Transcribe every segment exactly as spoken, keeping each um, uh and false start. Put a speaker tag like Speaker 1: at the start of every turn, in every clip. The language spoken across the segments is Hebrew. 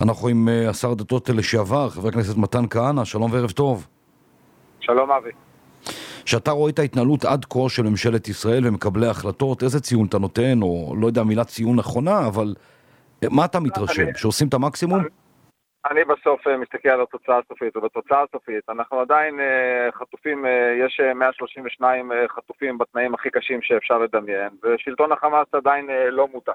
Speaker 1: אנחנו עם השר דתות לשעבר, חבר הכנסת מתן כהנא, שלום וערב טוב.
Speaker 2: שלום אבי.
Speaker 1: שאתה רואה את ההתנהלות עד כה של ממשלת ישראל ומקבלי ההחלטות, איזה ציון אתה נותן, או לא יודע מילה ציון נכונה, אבל מה אתה מתרשם? אני, שעושים את המקסימום?
Speaker 2: אני, אני בסוף מסתכל על התוצאה הסופית, ובתוצאה הסופית אנחנו עדיין חטופים, יש מאה שלושים ושניים חטופים בתנאים הכי קשים שאפשר לדמיין, ושלטון החמאס עדיין לא מוטט.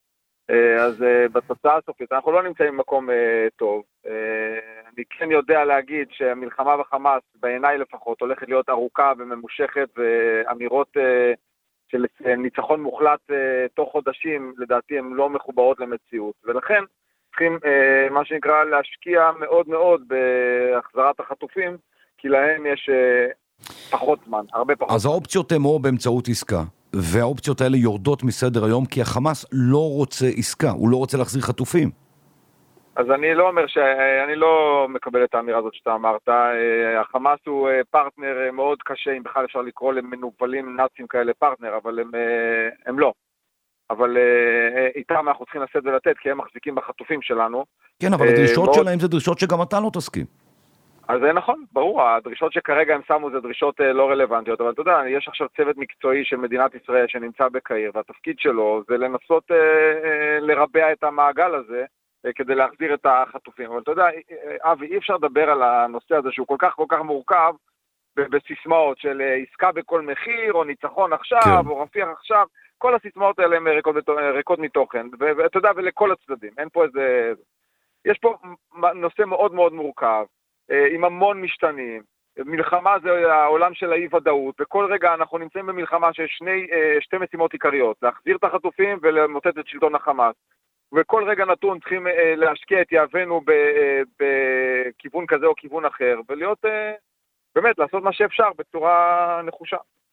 Speaker 2: אז בתוצאה הסופית אנחנו לא נמצאים במקום טוב. אני כן יודע להגיד שהמלחמה בחמאס בעיניי לפחות הולכת להיות ארוכה וממושכת, ואמירות של ניצחון מוחלט תוך חודשים לדעתי הן לא מחוברות למציאות, ולכן צריכים מה שנקרא להשקיע מאוד מאוד בהחזרת החטופים, כי להם יש פחות זמן, הרבה פחות.
Speaker 1: אז האופציות הן או באמצעות עסקה, והאופציות האלה יורדות מסדר היום, כי החמאס לא רוצה עסקה, הוא לא רוצה להחזיר חטופים.
Speaker 2: אז אני לא אומר שאני לא מקבל את האמירה הזאת שאתה אמרת. החמאס הוא פרטנר מאוד קשה, אם בכלל אפשר לקרוא למנובלים נאצים כאלה פרטנר, אבל הם, הם לא. אבל איתם אנחנו צריכים לשאת ולתת, כי הם מחזיקים בחטופים שלנו.
Speaker 1: כן, אבל הדרישות מאוד... שלהם זה דרישות שגם אתה לא תסכים.
Speaker 2: אז זה נכון, ברור, הדרישות שכרגע הם שמו זה דרישות לא רלוונטיות, אבל אתה יודע, יש עכשיו צוות מקצועי של מדינת ישראל שנמצא בקהיר, והתפקיד שלו זה לנסות אה, אה, לרבע את המעגל הזה, אה, כדי להחזיר את החטופים. אבל אתה יודע, אבי, אי אפשר לדבר על הנושא הזה שהוא כל כך כל כך מורכב, בסיסמאות של עסקה בכל מחיר, או ניצחון עכשיו, כן. או רפיח עכשיו, כל הסיסמאות האלה הן ריקות, ריקות מתוכן, ואתה יודע, ולכל הצדדים, אין פה איזה... יש פה נושא מאוד מאוד מורכב, עם המון משתנים. מלחמה זה העולם של האי-ודאות, וכל רגע אנחנו נמצאים במלחמה שיש שני, שתי משימות עיקריות, להחזיר את החטופים ולמוטט את שלטון החמאס. וכל רגע נתון צריכים להשקיע את יהבנו בכיוון כזה או כיוון אחר, ולהיות, באמת, לעשות מה שאפשר בצורה נחושה.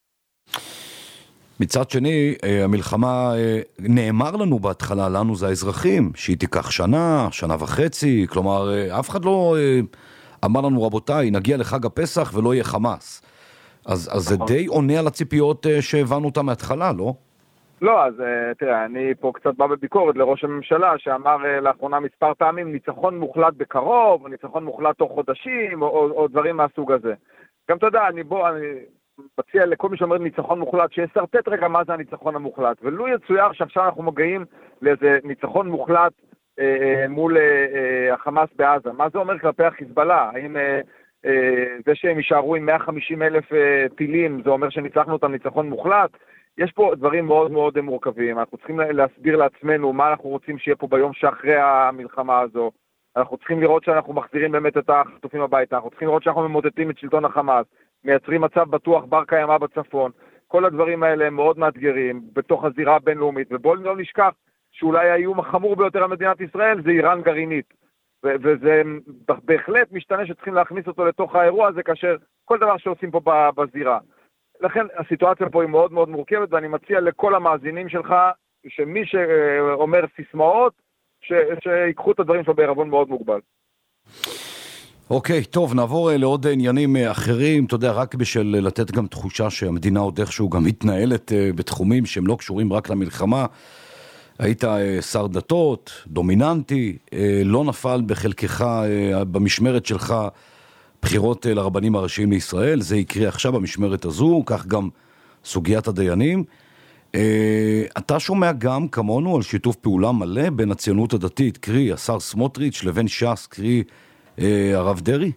Speaker 1: מצד שני, המלחמה, נאמר לנו בהתחלה, לנו זה האזרחים, שהיא תיקח שנה, שנה וחצי, כלומר, אף אחד לא... אמר לנו, רבותיי, נגיע לחג הפסח ולא יהיה חמאס. אז, אז זה די עונה על הציפיות שהבנו אותה מההתחלה, לא?
Speaker 2: לא, אז תראה, אני פה קצת בא בביקורת לראש הממשלה, שאמר לאחרונה מספר פעמים, ניצחון מוחלט בקרוב, או ניצחון מוחלט תוך חודשים, או, או, או דברים מהסוג הזה. גם אתה יודע, אני בוא, אני מציע לכל מי שאומר ניצחון מוחלט, שיסרטט רגע מה זה הניצחון המוחלט. ולו יצויר שעכשיו אנחנו מגיעים לאיזה ניצחון מוחלט, מול החמאס בעזה. מה זה אומר כלפי החיזבאללה? האם זה שהם יישארו עם מאה וחמישים אלף טילים, זה אומר שניצחנו אותם ניצחון מוחלט? יש פה דברים מאוד מאוד מורכבים. אנחנו צריכים להסביר לעצמנו מה אנחנו רוצים שיהיה פה ביום שאחרי המלחמה הזו. אנחנו צריכים לראות שאנחנו מחזירים באמת את החטופים הביתה. אנחנו צריכים לראות שאנחנו ממוטטים את שלטון החמאס, מייצרים מצב בטוח בר קיימא בצפון. כל הדברים האלה הם מאוד מאתגרים בתוך הזירה הבינלאומית, ובואו לא נשכח שאולי האיום החמור ביותר על מדינת ישראל זה איראן גרעינית. ו- וזה בהחלט משתנה שצריכים להכניס אותו לתוך האירוע הזה, כאשר כל דבר שעושים פה בזירה. לכן הסיטואציה פה היא מאוד מאוד מורכבת, ואני מציע לכל המאזינים שלך, שמי שאומר סיסמאות, ש- שיקחו את הדברים שלו בערבון מאוד מוגבל.
Speaker 1: אוקיי, טוב, נעבור לעוד עניינים אחרים, אתה יודע, רק בשביל לתת גם תחושה שהמדינה עוד איכשהו גם מתנהלת בתחומים שהם לא קשורים רק למלחמה. היית שר דתות, דומיננטי, לא נפל בחלקך, במשמרת שלך, בחירות לרבנים הראשיים לישראל, זה יקרה עכשיו במשמרת הזו, כך גם סוגיית הדיינים. אתה שומע גם כמונו על שיתוף פעולה מלא בין הציונות הדתית, קרי השר סמוטריץ' לבין ש"ס, קרי הרב דרעי?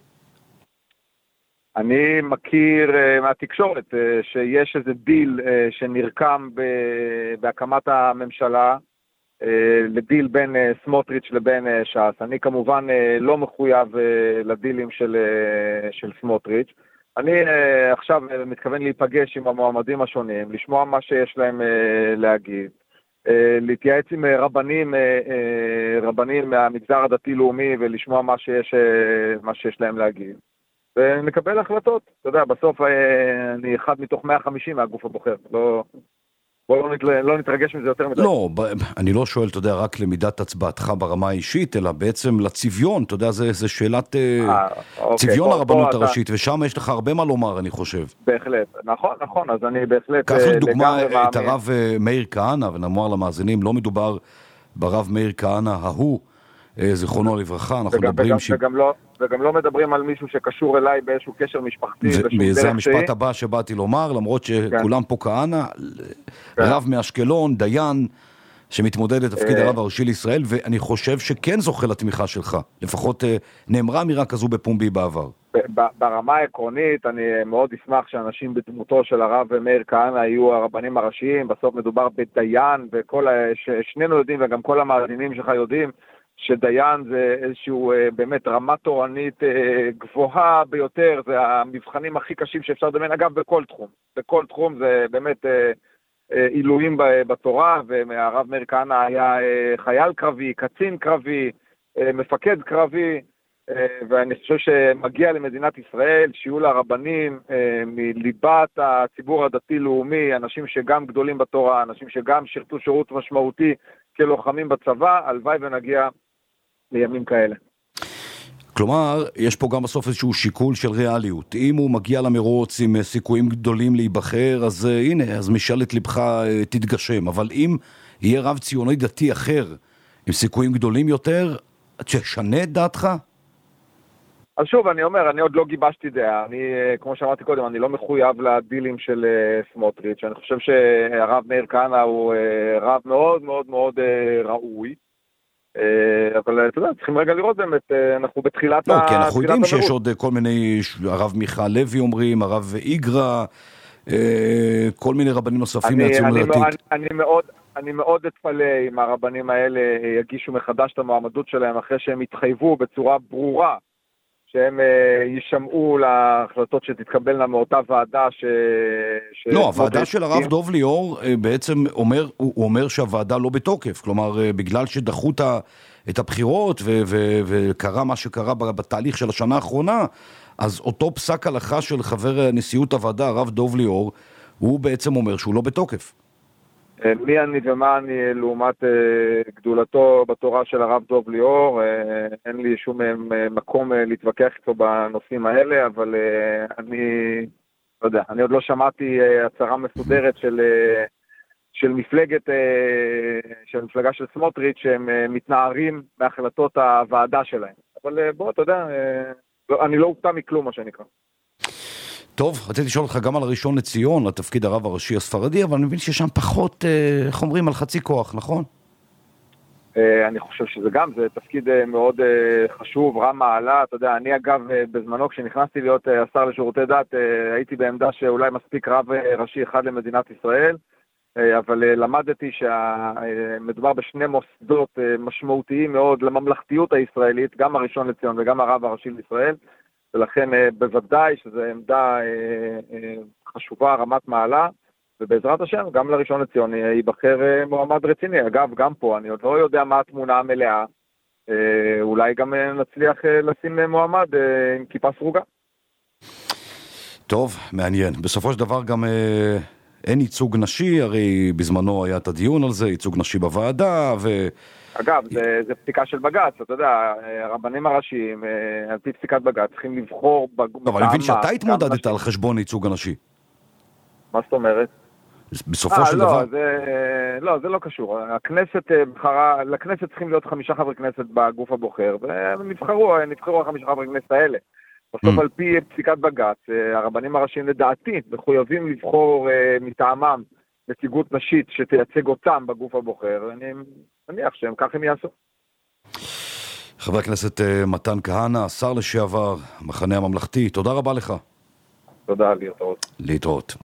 Speaker 2: אני מכיר מהתקשורת שיש איזה דיל שנרקם בהקמת הממשלה, לדיל בין סמוטריץ' לבין ש"ס. אני כמובן לא מחויב לדילים של, של סמוטריץ'. אני עכשיו מתכוון להיפגש עם המועמדים השונים, לשמוע מה שיש להם להגיד, להתייעץ עם רבנים, רבנים מהמגזר הדתי-לאומי ולשמוע מה שיש, מה שיש להם להגיד. ונקבל החלטות. אתה יודע, בסוף אני אחד מתוך מאה וחמישים מהגוף הבוחר. לא... בואו לא, נת... לא נתרגש מזה יותר מדי.
Speaker 1: לא, ב... אני לא שואל, אתה יודע, רק למידת הצבעתך ברמה האישית, אלא בעצם לצביון, אתה יודע, זה, זה שאלת אה, אוקיי, צביון בוא, הרבנות בוא, הראשית, אתה... ושם יש לך הרבה מה לומר, אני חושב.
Speaker 2: בהחלט, נכון, נכון, אז אני בהחלט...
Speaker 1: כך לדוגמה את הרב מאיר כהנא, ונאמר למאזינים, לא מדובר ברב מאיר כהנא ההוא, זיכרונו לברכה, אנחנו
Speaker 2: וגם,
Speaker 1: מדברים
Speaker 2: וגם,
Speaker 1: ש...
Speaker 2: וגם, לא, וגם לא מדברים על מישהו שקשור אליי באיזשהו קשר משפחתי.
Speaker 1: וזה המשפט הבא שבאתי לומר, למרות שכולם פה כהנא, רב מאשקלון, דיין, שמתמודד לתפקיד הרב הראשי לישראל, ואני חושב שכן זוכה לתמיכה שלך. לפחות נאמרה אמירה כזו בפומבי בעבר.
Speaker 2: ברמה העקרונית, אני מאוד אשמח שאנשים בדמותו של הרב מאיר כהנא יהיו הרבנים הראשיים. בסוף מדובר בדיין, וכל, שנינו יודעים, וגם כל המאזינים שלך יודעים, שדיין זה איזשהו באמת רמה תורנית גבוהה ביותר, זה המבחנים הכי קשים שאפשר לדמיין, אגב, בכל תחום. בכל תחום זה באמת עילויים בתורה, והרב מאיר כהנא היה חייל קרבי, קצין קרבי, מפקד קרבי, ואני חושב שמגיע למדינת ישראל שיהיו לה רבנים מליבת הציבור הדתי-לאומי, אנשים שגם גדולים בתורה, אנשים שגם שירתו שירות משמעותי כלוחמים בצבא, הלוואי ונגיע לימים כאלה.
Speaker 1: כלומר, יש פה גם בסוף איזשהו שיקול של ריאליות. אם הוא מגיע למרוץ עם סיכויים גדולים להיבחר, אז הנה, אז משאלת לבך תתגשם. אבל אם יהיה רב ציוני דתי אחר עם סיכויים גדולים יותר, תשנה את דעתך?
Speaker 2: אז שוב, אני אומר, אני עוד לא גיבשתי דעה. אני, כמו שאמרתי קודם, אני לא מחויב לדילים של סמוטריץ'. אני חושב שהרב מאיר כהנא הוא רב מאוד מאוד מאוד ראוי. אבל אתה יודע, צריכים רגע לראות באמת, אנחנו בתחילת
Speaker 1: לא, כי אנחנו יודעים שיש עוד כל מיני, הרב מיכה לוי אומרים, הרב איגרא, כל מיני רבנים נוספים מהציונות הדתית.
Speaker 2: אני מאוד, אני מאוד אתפלא אם הרבנים האלה יגישו מחדש את המועמדות שלהם אחרי שהם התחייבו בצורה ברורה שהם ישמעו להחלטות שתתקבלנה מאותה ועדה ש...
Speaker 1: לא, הוועדה של הרב דוב ליאור בעצם אומר, הוא אומר שהוועדה לא בתוקף, כלומר בגלל שדחו את הבחירות ו- ו- וקרה מה שקרה בתהליך של השנה האחרונה, אז אותו פסק הלכה של חבר נשיאות הוועדה, הרב דוב ליאור, הוא בעצם אומר שהוא לא בתוקף.
Speaker 2: מי אני ומה אני לעומת גדולתו בתורה של הרב דוב ליאור, אין לי שום מקום להתווכח איתו בנושאים האלה, אבל אני לא יודע, אני עוד לא שמעתי הצהרה מסודרת של, של מפלגת, של מפלגה של סמוטריץ' שהם מתנערים בהחלטות הוועדה שלהם. אבל בוא, אתה יודע, אני לא אופתע מכלום מה שנקרא.
Speaker 1: טוב, רציתי לשאול אותך גם על הראשון לציון, לתפקיד הרב הראשי הספרדי, אבל אני מבין ששם פחות, איך אומרים, על חצי כוח, נכון?
Speaker 2: אני חושב שזה גם, זה תפקיד מאוד חשוב, רם מעלה, אתה יודע, אני אגב בזמנו כשנכנסתי להיות השר לשירותי דת, הייתי בעמדה שאולי מספיק רב ראשי אחד למדינת ישראל, אבל למדתי שמדובר בשני מוסדות משמעותיים מאוד לממלכתיות הישראלית, גם הראשון לציון וגם הרב הראשי לישראל, ולכן בוודאי שזו עמדה חשובה, רמת מעלה, ובעזרת השם גם לראשון לציון ייבחר מועמד רציני. אגב, גם פה אני עוד לא יודע מה התמונה המלאה, אולי גם נצליח לשים מועמד עם כיפה סרוגה.
Speaker 1: טוב, מעניין. בסופו של דבר גם אין ייצוג נשי, הרי בזמנו היה את הדיון על זה, ייצוג נשי בוועדה, ו...
Speaker 2: אגב, זה, זה פסיקה של בג"ץ, אתה יודע, הרבנים הראשיים, על פי פסיקת בג"ץ, צריכים לבחור...
Speaker 1: אבל אני מבין שאתה התמודדת על חשבון ייצוג הנשי.
Speaker 2: מה זאת אומרת?
Speaker 1: בסופו של דבר...
Speaker 2: לא, זה לא קשור. הכנסת בחרה, לכנסת צריכים להיות חמישה חברי כנסת בגוף הבוחר, והם נבחרו, נבחרו החמישה חברי כנסת האלה. בסוף על פי פסיקת בג"ץ, הרבנים הראשיים לדעתי מחויבים לבחור מטעמם נציגות נשית שתייצג אותם בגוף הבוחר, אני מניח שהם כך הם יעשו.
Speaker 1: חבר הכנסת מתן כהנא, השר לשעבר, המחנה הממלכתי, תודה רבה לך.
Speaker 2: תודה, להתראות.
Speaker 1: להתראות.